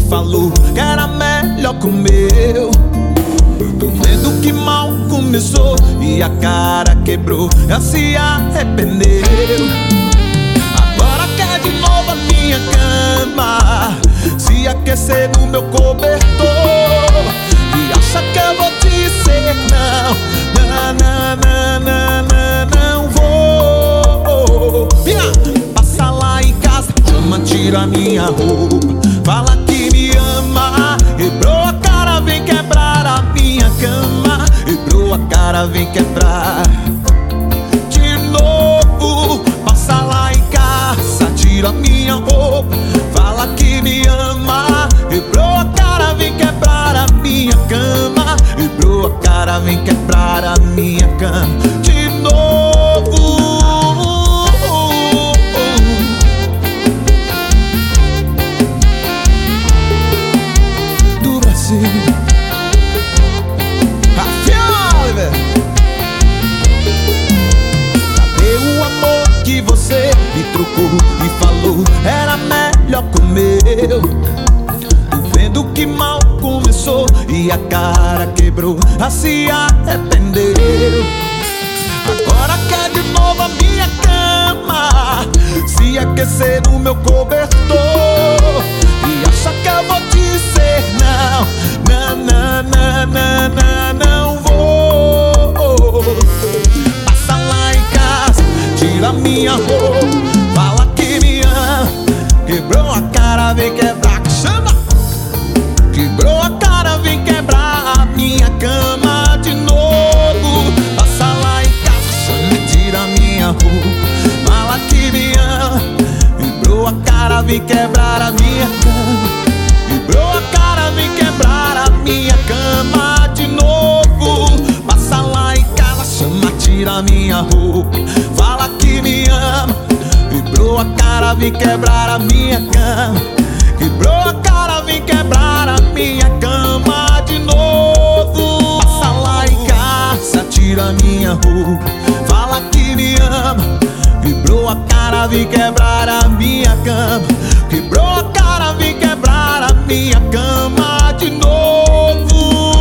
falou que era melhor que o meu. Tô vendo que mal começou e a cara quebrou, já se arrependeu. Agora quer de novo a minha cama, se aquecer no meu cobertor, e acha que eu vou dizer não. Não vou. Passa lá em casa, chama, tira a minha roupa, fala que me ama. Quebrou a cara, vem quebrar a minha cama. Quebrou a cara, vem quebrar de novo. Passa lá em casa, tira a minha roupa, fala que me ama. Quebrou a cara, vem quebrar a minha cama. Quebrou a cara, vem quebrar a minha cama de novo. Do Brasil, Rafael, cadê o amor que você me trocou e falou era melhor que o meu? Vendo que mal começou e a cara quebrou, já se arrependeu. Agora quer de novo a minha cama, se aquecer no meu cobertor, e acha que eu vou dizer não. Não vou. Passa lá em casa, tira a minha roupa, fala que me ama. Quebrou a cara, vem quebrar, que chama. Quebrou a cara, vem quebrar a minha cama de novo. Passa lá em casa, tira a minha roupa, fala que me ama. Quebrou a cara, vem quebrar a minha cama. Quebrou a cara, vem quebrar a minha cama de novo. Passa lá em casa, chama, tira a minha roupa, fala que me ama. Quebrou a cara, vem quebrar a minha cama. Quebrou a cara, vem quebrar a minha cama de novo. Passa lá em casa, tira a minha roupa, fala que me ama. Quebrou a cara, vem quebrar a minha cama. Quebrou a cara, vem quebrar a minha cama de novo.